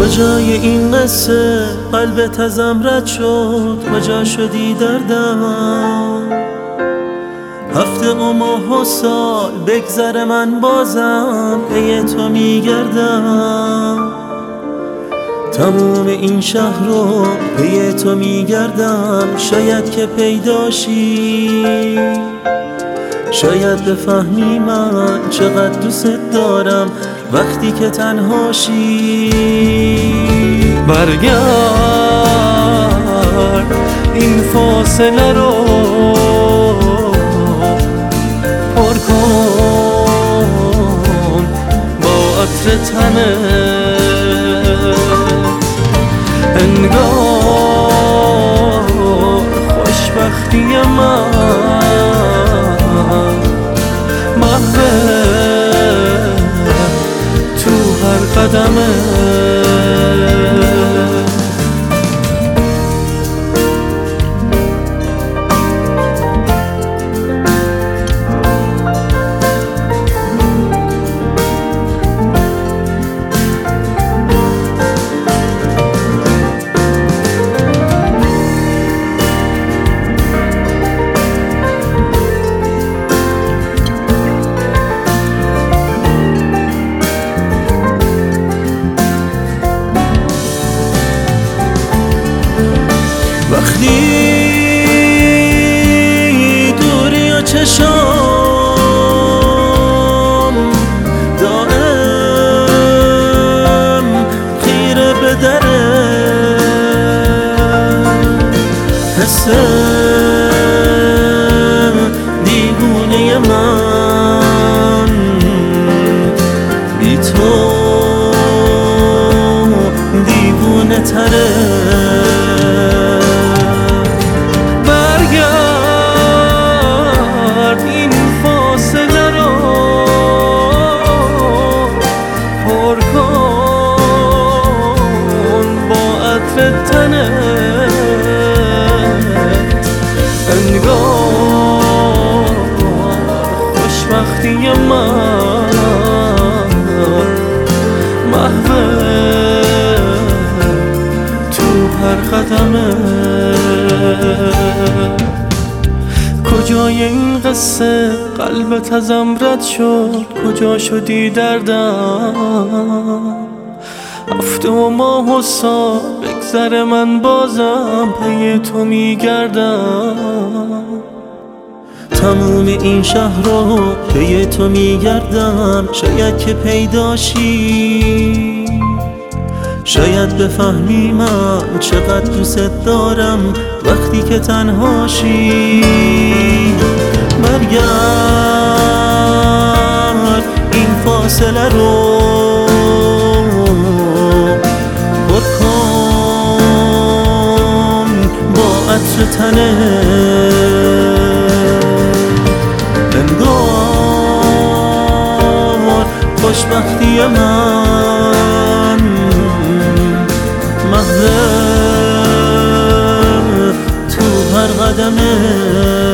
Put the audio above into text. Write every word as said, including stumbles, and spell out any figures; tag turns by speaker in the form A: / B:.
A: کجای این قصه قلبت ازم رد شد؟ کجا شدی دردم؟ هفته و ماه و سال بگذره من بازم پی تو میگردم. تموم این شهر رو پی تو میگردم، شاید که پیداشی، شاید بفهمی من چقدر دوست دارم وقتی که تنهاشی. برگرد این فاصله رو پر کن با عطر تنت، انگار خوشبختی من محوه تو هر قدمه. وقتی دوری و چشام دائم خیره به دره، حس دیوونه من بی تو دیوونه تره. انگار خوشبختی من محوه تو هر قدمه. کجای این قصه قلبت ازم رد شد؟ کجا شدی دردم؟ هفته و ماه و سال بگذره من بازم پی تو میگردم. تموم این شهر رو پی تو میگردم، شاید که پیداشی، شاید بفهمی من چقدر دوست دارم وقتی که تنهاشی. برگرد این فاصله رو پر کن با عطر تنت، انگار خوشبختی من محوه تو هر قدمه.